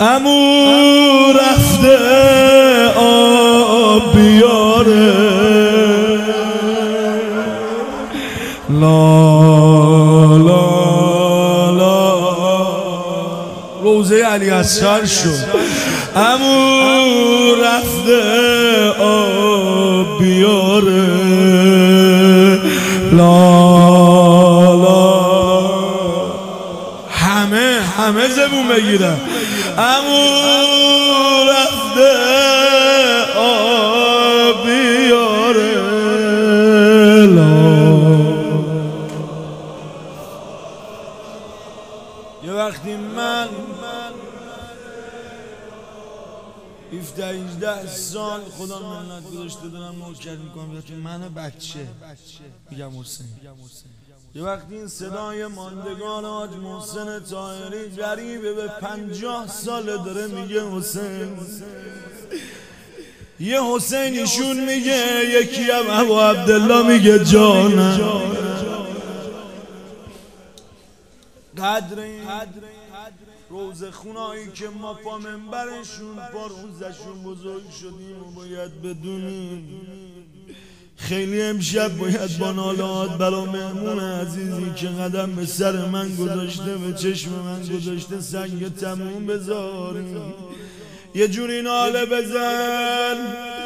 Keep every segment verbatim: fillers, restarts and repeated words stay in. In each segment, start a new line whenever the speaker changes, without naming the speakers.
عمو رفته آب بیاره لا لا لا روزه علی اصغر شد. عمو رفته آب بیاره لا لا همه همه زبون بگیرن. عمو رفته آب بیاره لا. یه وقتی من هفده هجده سال خدا منت گذاشته دارم نوکر میکنم که من بچه میگم حسین. یه وقتی این صدای ماندگان حاج محسن طاهری غریبه به پنجاه سال داره میگه حسین، یه حسینیشون میگه، یکی هم ابو عبدالله میگه جانم. قدر این روزه خونایی که ما پا منبرشون پا روزشون بزرگ شدیم و باید بدونیم خیلی امشب باید با نالات برا مهمون عزیزی که قدم به سر من گذاشته به چشم من گذاشته سنگ تموم بذاریم، یه جوری ناله بزن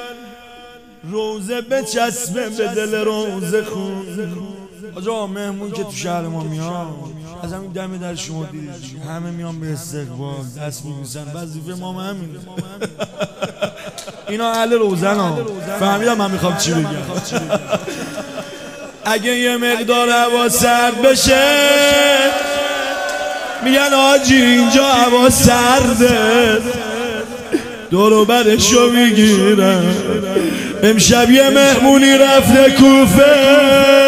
روزه بچسبه به دل روزه خون. آجا مهمون که تو شهر ما میاد از همین دم در شما دیدید همه میان به استقبال دست میبوسن، وظیفه ما همین. اینا اهل روزن ها، فهمیدم من میخوام چی بگم. اگه یه مقدار هوا سرد بشه میگن آجی اینجا هوا سرده، دورو برشو میگیرن. امشب یه مهمونی رفته کوفه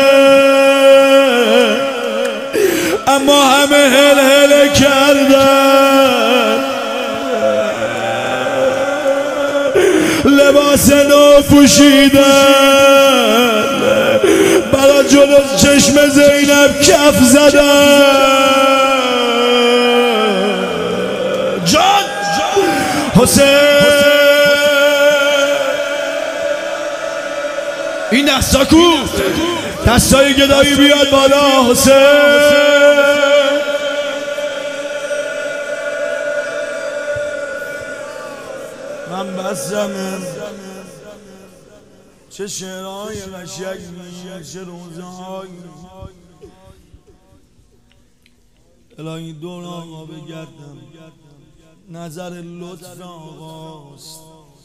اما همه هل هل کردن، لباس نو پوشیدن، برا جلو چشم زینب کف زدن. جان حسین این دستا کو، دستای گدایی بیاد بالا. حسین من بسمه چه شعرهای قشنگی، چه روزهایی. الهی دور آقا بگردم، نظر لطف آقاست.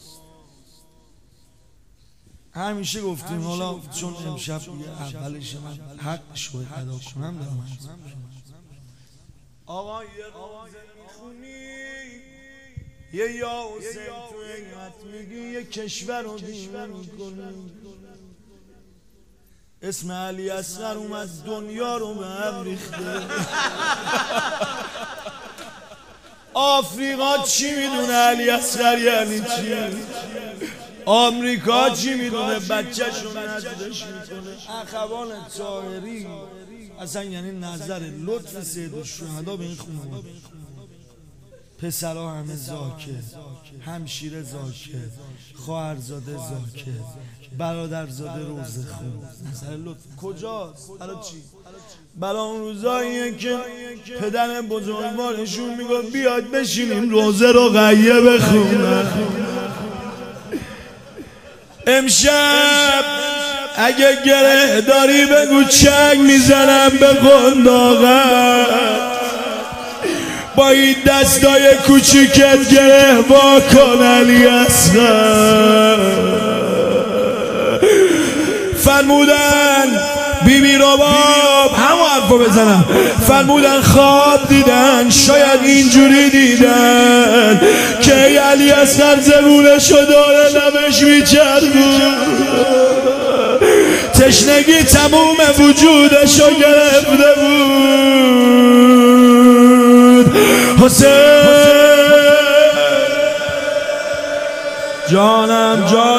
همیشه گفتیم حالا چون امشب دیگه اولش من حق شوی ادا کنم دارم. آقا یه روزه میخونی یه یا حسین تو ایت میگی، یه کشور رو دیوه میکنی. اسم علی اصغر اومد دنیا رو به هم ریخته. آفریقا چی میدونه علی اصغر یعنی چی؟ آمریکا چی میدونه بچه شون نزدش میکنه؟ اخوان طاهری اصلا یعنی نظر لطف سید الشهدا به این خانواده. پسرها همه زاکه، همشیره زاکه، خواهرزاده زاکه، برادرزاده روزه خون. نظر لطف کجاست؟ برای چی؟ برای اون روزاییه که پدر بزرگوارشون میگفت بیاد بشینیم روزه رو غیه بخونن. امشب اگه گره داری بگو چنگ میزنم به قنداقت، با این دستای کوچیکت گره وا کن علی اصغر. فرمودن بیبی رباب همو حرفو بزنم، فرمودن خواب دیدن شاید اینجوری دیدن که علی اصغر زبونشو داره لبش میچربون، تشنگی تموم وجودشو گرفته بود. حسین جانم جان